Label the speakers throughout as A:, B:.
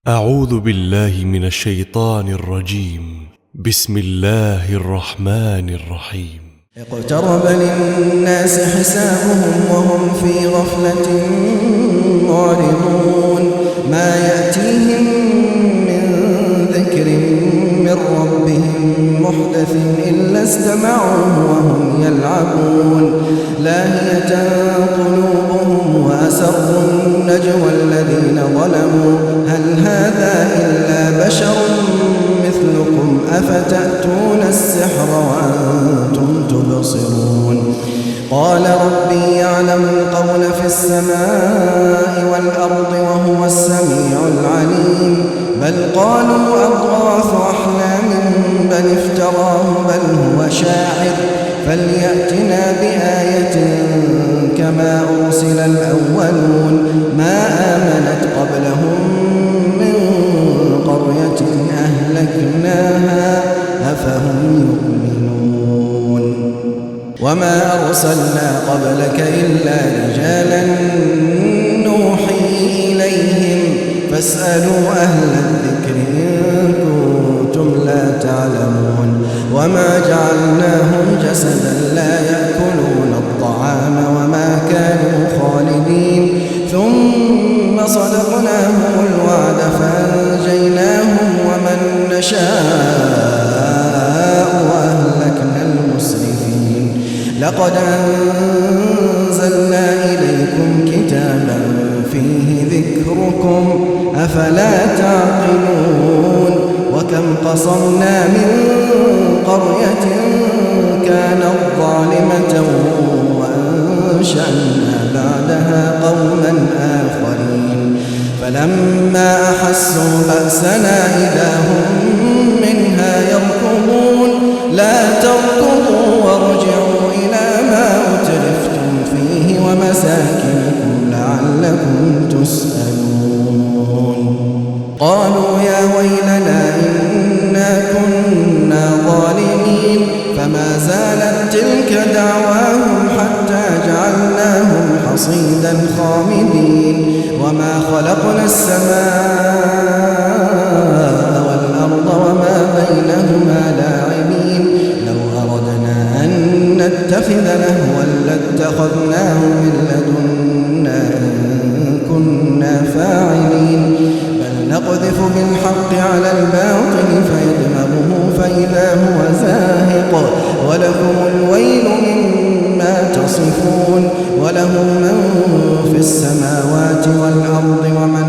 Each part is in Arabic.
A: أعوذ بالله من الشيطان الرجيم. بسم الله الرحمن الرحيم.
B: اقترب للناس حسابهم وهم في غفلة معرضون ما يأتيهم من ذكر من ربهم محدث إلا استمعوه وهم يلعبون لاهية قلوبهم وأسروا النجوى الذين ظلموا هل هذا إلا بشر مثلكم أفتأتون السحر وأنتم تبصرون قال ربي يعلم القول في السماء والأرض وهو السميع العليم بل قالوا أضغاث أحلام بل افتراه بل هو شاعر فليأتنا بآية كما أرسل الأولون ما آمنت قبلهم من قرية أهلكناها أفهم يؤمنون وما أرسلنا قبلك إلا رجالا نوحي إليهم فاسألوا أهل الذكر إن كنتم لا تعلمون وما جعلناهم جسدا لا يأكلون الطعام وما كانوا خالدين ثم صدقناهم الوعد فأنجيناهم ومن نشاء وأهلكنا المسرفين لقد أنزلنا إليكم كتابا فيه ذكركم أفلا تعقلون وكم قصمنا من قرية كانت ظالمة وأنشأنا بعدها قوما آخرين فلما أحسوا بأسنا إذا هم منها يركضون لا تركضوا وارجعوا إلى ما أترفتم فيه ومساكنكم لعلكم تسألون قالوا يا ويلنا إنا كنا ظالمين فما زالت تلك دعواهم حتى جعلناهم حصيدا خامدين وما خلقنا السماء والأرض وما بينهما لاعبين لو أردنا أن نتخذ لهوا لاتخذناه من لدنا إن كنا فاعلين بل نقذف بالحق على الباطل فيدمغه فإذا هو زاهق ولكم الويل مما تصفون وله من في السماوات والأرض ومن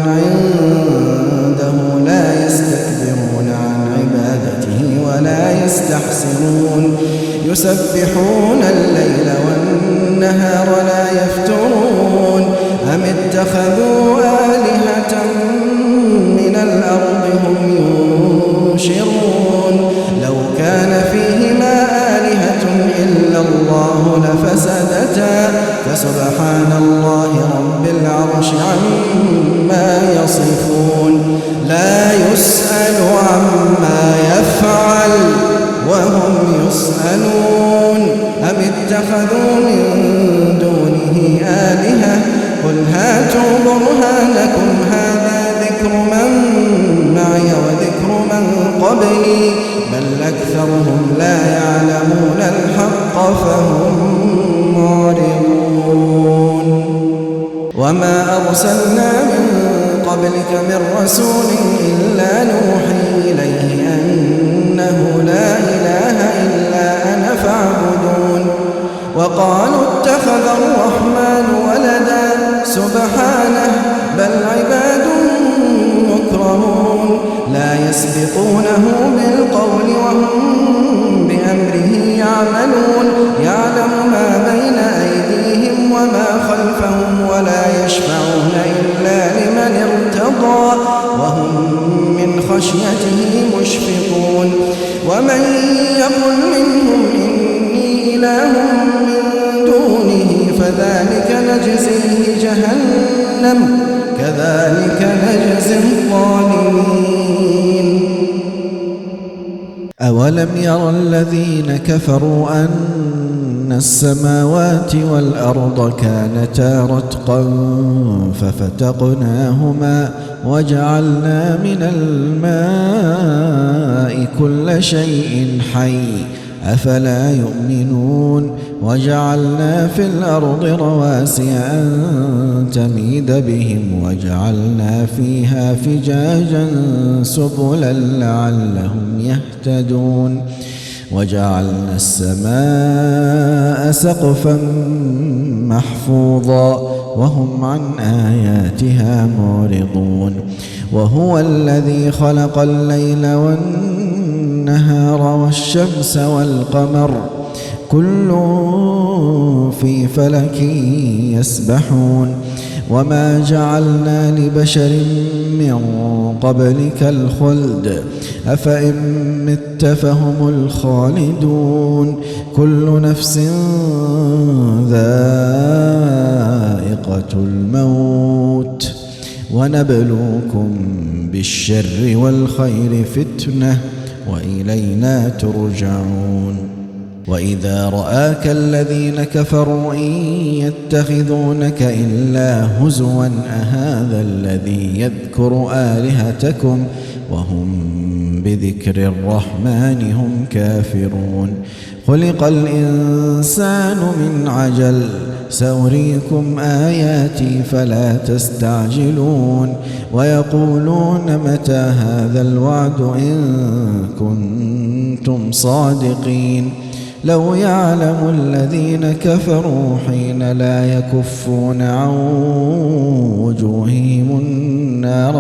B: عنده لا يستكبرون عن عبادته ولا يستحسنون يسبحون الليل والنهار لا يفترون أم اتخذوا آلهة من الأرض هم ينشرون لو كان فيهما آلهة إلا الله لفسدتا فسبحان الله رب العرش عما يصفون لا يسأل عما يفعل وهم يسألون أم اتخذوا من دونه آلهة قل هاتوا برهانكم هذا ذكر من معي وذكر من قبلي بل أكثرهم لا يعلمون الحق فهم معرضون وما أرسلنا من قبلك من رسول إلا نوحي إليه أنه لا إله إلا أنا فاعبدون وقالوا اتخذ الرحمن ولدا سبحانه بل عباد مكرمون لا يسبقونه بالقول وهم بأمره يعملون يعلم ما بين أيديهم وما خلفهم ولا يشفعون إلا لمن ارتضى وهم من خشيته مشفقون ومن يقل منهم إني إله من دونه فذلك نجزيه جهنم كذلك نجزي الظالمين أولم يرى الذين كفروا أن السماوات والأرض كانتا رتقا ففتقناهما وجعلنا من الماء كل شيء حي أفلا يؤمنون وجعلنا في الأرض رواسي أن تميد بهم وجعلنا فيها فجاجا سبلا لعلهم يهتدون وجعلنا السماء سقفا محفوظا وهم عن آياتها معرضون وهو الذي خلق الليل والنهار والشمس والقمر كل في فلك يسبحون وما جعلنا لبشر من قبلك الخلد أفإن مت فهم الخالدون كل نفس ذائقة الموت ونبلوكم بالشر والخير فتنة وإلينا ترجعون وإذا رآك الذين كفروا إن يتخذونك إلا هزوا أهذا الذي يذكر آلهتكم وهم بذكر الرحمن هم كافرون خلق الإنسان من عجل سأريكم آياتي فلا تستعجلون ويقولون متى هذا الوعد إن كنتم صادقين لو يعلم الذين كفروا حين لا يكفون عن وجوههم النار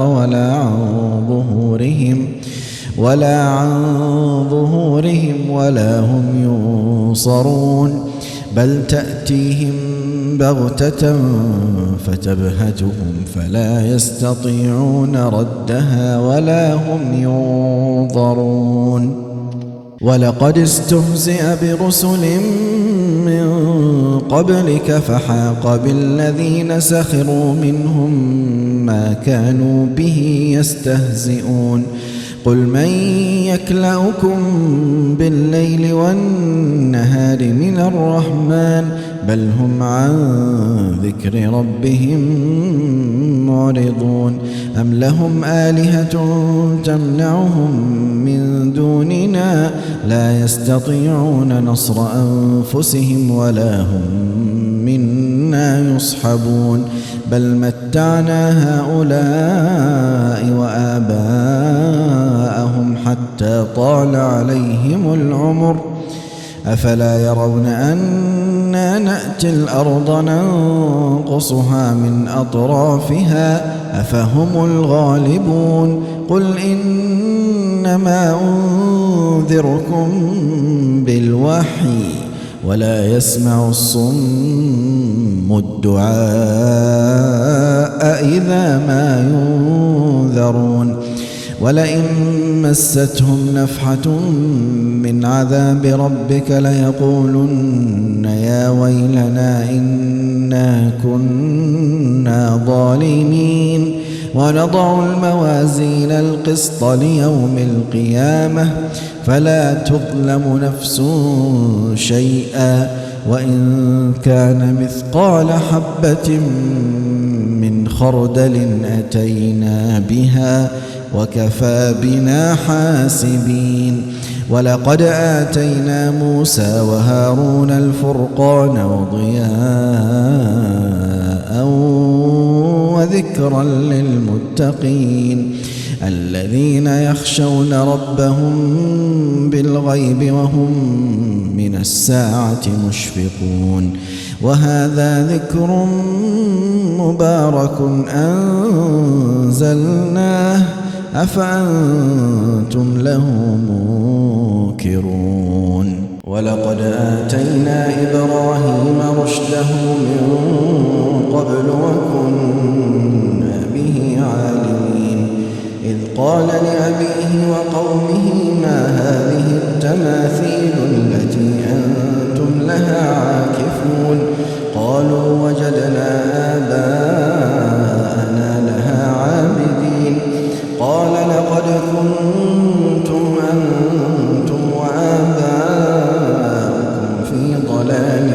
B: ولا عن ظهورهم ولا هم ينصرون بل تأتيهم بغتة فتبهتهم فلا يستطيعون ردها ولا هم ينظرون ولقد استهزئ برسل من قبلك فحاق بالذين سخروا منهم ما كانوا به يستهزئون قل من يكلؤكم بالليل والنهار من الرحمن بل هم عن ذكر ربهم معرضون أم لهم آلهة تمنعهم من دوننا لا يستطيعون نصر أنفسهم ولا هم منا يصحبون بل متعنا هؤلاء وآباءهم حتى طال عليهم العمر أفلا يرون أنا نأتي الأرض ننقصها من أطرافها أفهم الغالبون قل إنما أنذركم بالوحي ولا يسمع الصم الدعاء إذا ما ينذرون ولئن مستهم نفحة من عذاب ربك ليقولن يا ويلنا إنا كنا ظالمين ونضع الموازين القسط ليوم القيامة فلا تظلم نفس شيئا وإن كان مثقال حبة من خردل أتينا بها وكفى بنا حاسبين ولقد آتينا موسى وهارون الفرقان وضياء وذكرا للمتقين الذين يخشون ربهم بالغيب وهم من الساعة مشفقون وهذا ذكر مبارك أنزلناه أفأنتم له منكرون ولقد آتينا إبراهيم رشده من قبل وكنا به عالمين إذ قال لأبيه وقومه ما هذه التماثيل التي أنتم لها عاكفون قالوا وجدنا آباءنا لها عابدين قال لقد كنتم أنتم وآباؤكم في ضلال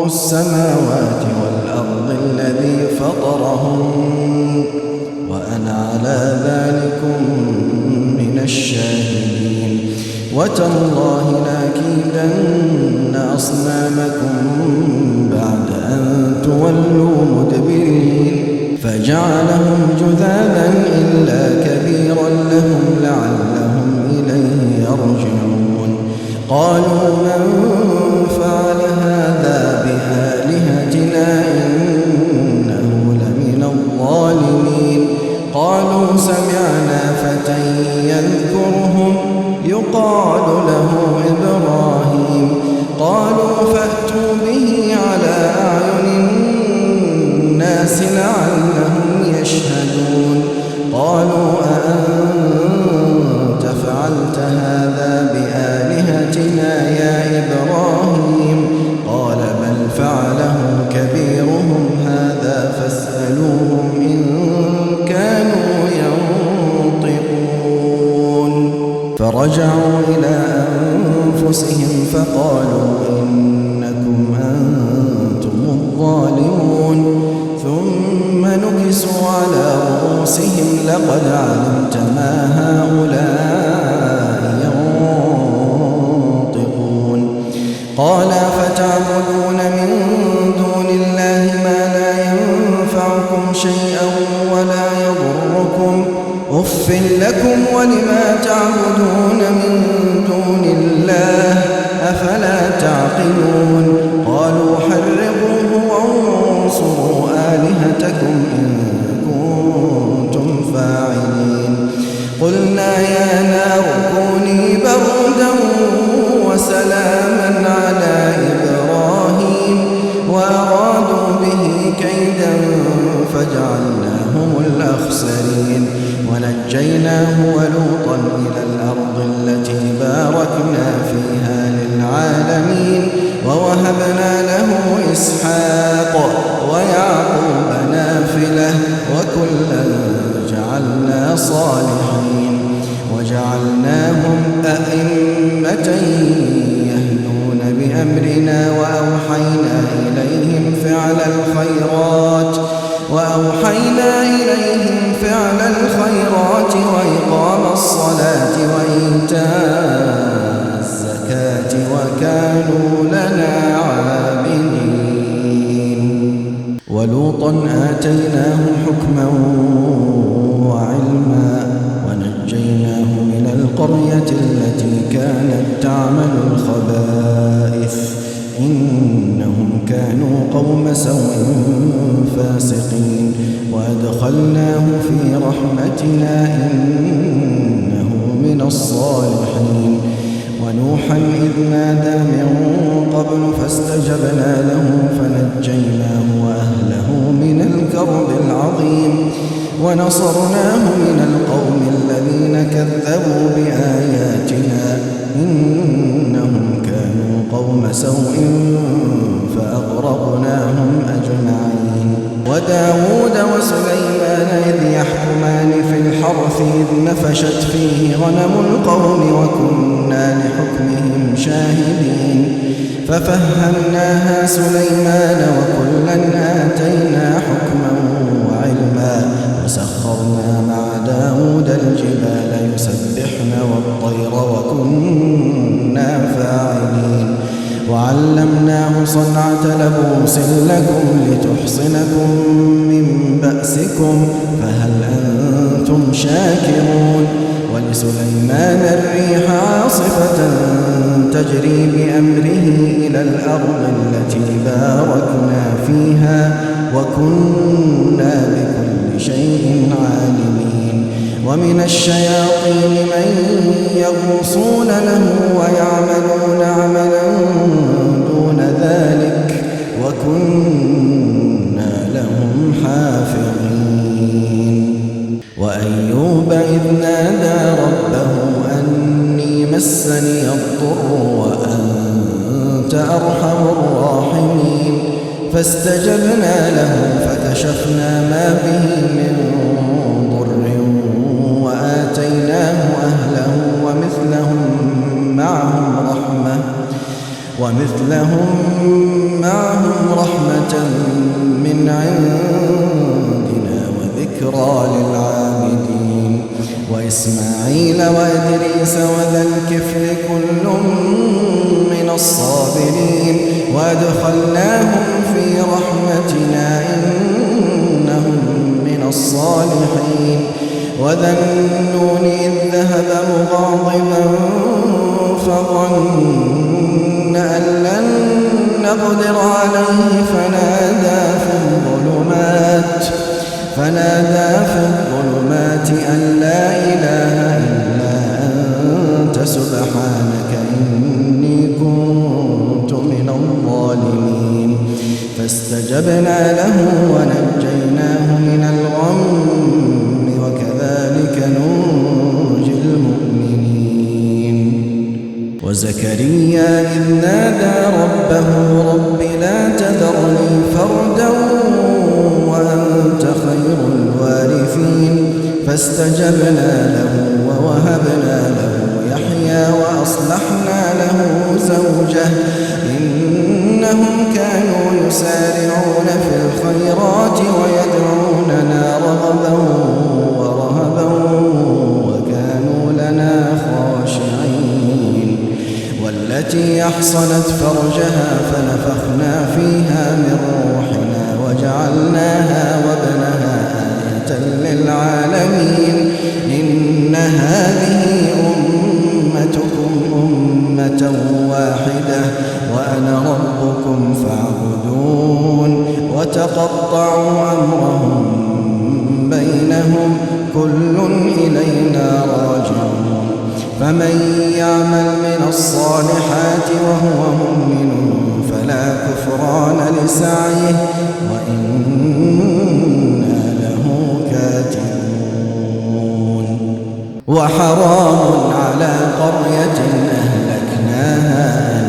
B: رب السماوات والأرض الذي فطرهن وأنا على ذلكم من الشاهدين وتالله لأكيدن أصنامكم بعد أن تولوا مدبرين فجعلهم جذاذا إلا كبيرا لهم لعلهم إليه يرجعون قالوا من فعل هذا بآلهتنا إنه لمن الظالمين قالوا سمعنا فتى يذكرهم يقال له إبراهيم قالوا فأتوا به على أعين الناس لعلهم يشهدون قالوا أأنت فعلت هذا بآلهتنا يا إبراهيم قال بل فعله كبيرهم هذا فاسألوهم إن كانوا ينطقون فرجعوا إلى أنفسهم فقالوا إنكم أنتم الظالمون ثم نكسوا على رؤوسهم لقد علمت ما هؤلاء ينطقون قال فتعبدون من دون الله ما لا ينفعكم شيئا ولا يضركم أف لكم ولما تعبدون من دون الله أفلا تعقلون قالوا حرقوه وانصروا آلهتكم إن كنتم فاعلين قلنا يا نار كوني بردا وسلاما على إبراهيم وأرادوا به كيدا فجعلناهم الأخسرين ونجيناه ولوطا إلى الأرض التي باركنا فيها للعالمين ووهبنا له إسحاق ويعقوب نافلة وكلا جعلنا صالحين وجعلناهم أئمة يهدون بأمرنا وأوحينا إليهم فعل الخيرات وإقام الصلاة وإيتاء الزكاة وكانوا لنا عابدين ولوطا آتيناه حكما وعلما ونجيناه من القرية التي كانت تعمل الخبائث إنهم كانوا قوم سوء فاسقين وأدخلناه في رحمتنا إنه من الصالحين ونوحا إذ نادى من قبل فاستجبنا له فنجيناه وأهله من الكرب العظيم ونصرناه من القوم الذين كذبوا بآياتنا إنهم كانوا قوم سوء فأغرقناهم أجمعين وداود وسليمان إذ يحكمان في الحرث إذ نفشت فيه غنم القوم وكنا لحكمهم شاهدين ففهمناها سليمان وكلا آتينا حكما وعلما وسخرنا مع داود الجبال يسبحن والطير وكنا فاعلين وعلمناه صنعة لبوس لكم لتحصنكم من بأسكم فهل أنتم شاكرون ولسليمان الريح عاصفة تجري بأمره إلى الأرض التي باركنا فيها وكنا بكل شيء عالمين ومن الشياطين من يغوصون له ويعملون عملا دون ذلك وكنا لهم حافظين وأيوب إذ نادى ربه أني مسني الضر وأنت أرحم الراحمين فاستجبنا له فكشفنا ما به من ضر وآتيناه أهله ومثلهم معهم ومثلهم معهم رحمة من عندنا وذكرى للعابدين وإسماعيل وإدريس وذا الكفل كل من الصابرين وأدخلناهم في رحمتنا إنهم من الصالحين وذا النون إذ ذهب مغاضبا فظن أن لن نقدر عليه فنادى في الظلمات أن لا إله إلا أنت سبحانك إني كنت من الظالمين فاستجبنا له ونجيناه من الغم وكذلك ننجي المؤمنين وزكريا إذ نادى ربه رب لا تذرني فردا وأنت خير الوارثين فاستجبنا له ووهبنا له يحيى وأصلحنا له زوجه إنهم كانوا يسارعون في الخيرات ويدعوننا رغبا ورهبا وكانوا لنا خاشعين والتي أحصنت فرجها فنفخنا فيها من روحنا وجعلناها وابنها آية للعالمين إن هذه أمتكم أمة واحدة وأنا ربكم فاعبدون وتقطعوا أمرهم بينهم كل إلينا راجعون فمن يعمل من الصالحات وهو مؤمن فلا كفران لسعيه وإنا له كاتبون وحرام على قرية أهلكناها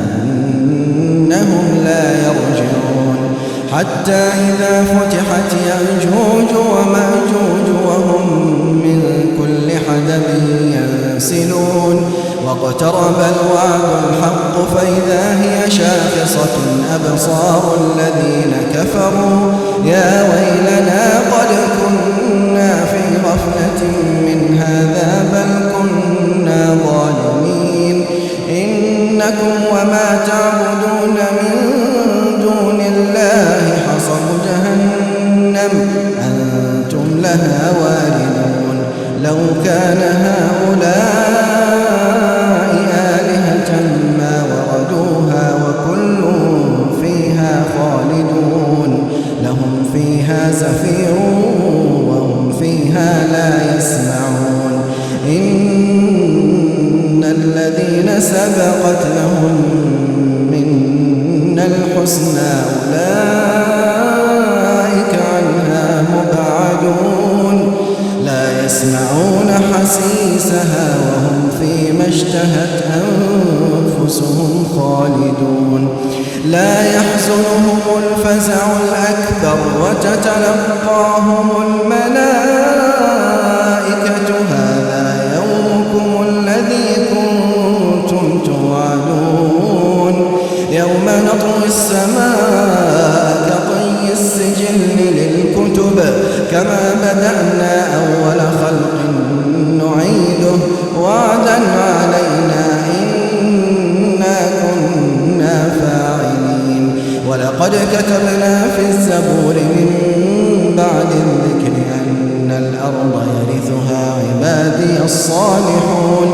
B: أنهم لا يرجعون حتى إذا فتحت يأجوج ومأجوج وهم من كل حدب ينسلون واقترب الوعد الحق فإذا هي شاخصة أبصار الذين كفروا يا ويلنا قد كنا في غفلة من هذا بل كنا ظالمين إنكم وما تعبدون من دون الله حصب جهنم أنتم لها واردون لو كان هؤلاء آلهة ما وردوها وكل فيها خالدون لهم فيها زفير وهم فيها لا يسمعون إن الذين سبقت لهم منا الحسنى أولئك عنها مبعدون لا يسمعون حسيسها وهم فيما اشتهت أنفسهم خالدون لا يحزنهم الفزع الأكبر وتتلقاهم الملائكة هذا يومكم الذي كنتم توعدون يوم نطوي السماء كطي السجل للكتب كما بدأنا أول خلق نعيده وعدا علينا إنا كنا فاعلين ولقد كتبنا في الزبور من بعد الذكر أن الأرض يرثها عبادي الصالحون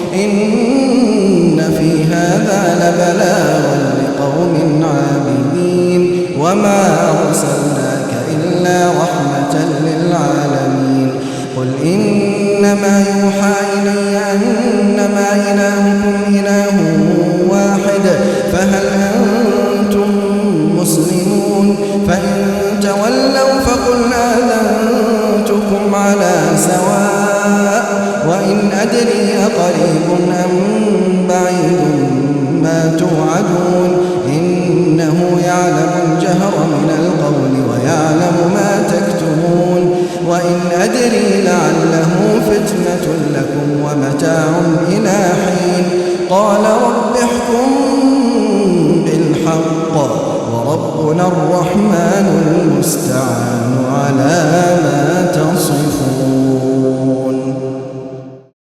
B: إن في هذا لبلاغا لقوم عابدين وما أرسلناك إلا رحمة للعالمين قل إنما يوحى إلي أنما إلهكم إله واحد فهل أنتم مسلمون فإن تولوا فقل آذنتكم على سواء وإن أدري أقريب أم بعيد ما توعدون إنه يعلم الجهر من القول ويعلم ما تكتمون وإن أدري لعله فتنة لكم ومتاع إلى حين قال رب احكم وربنا الرحمن المستعان.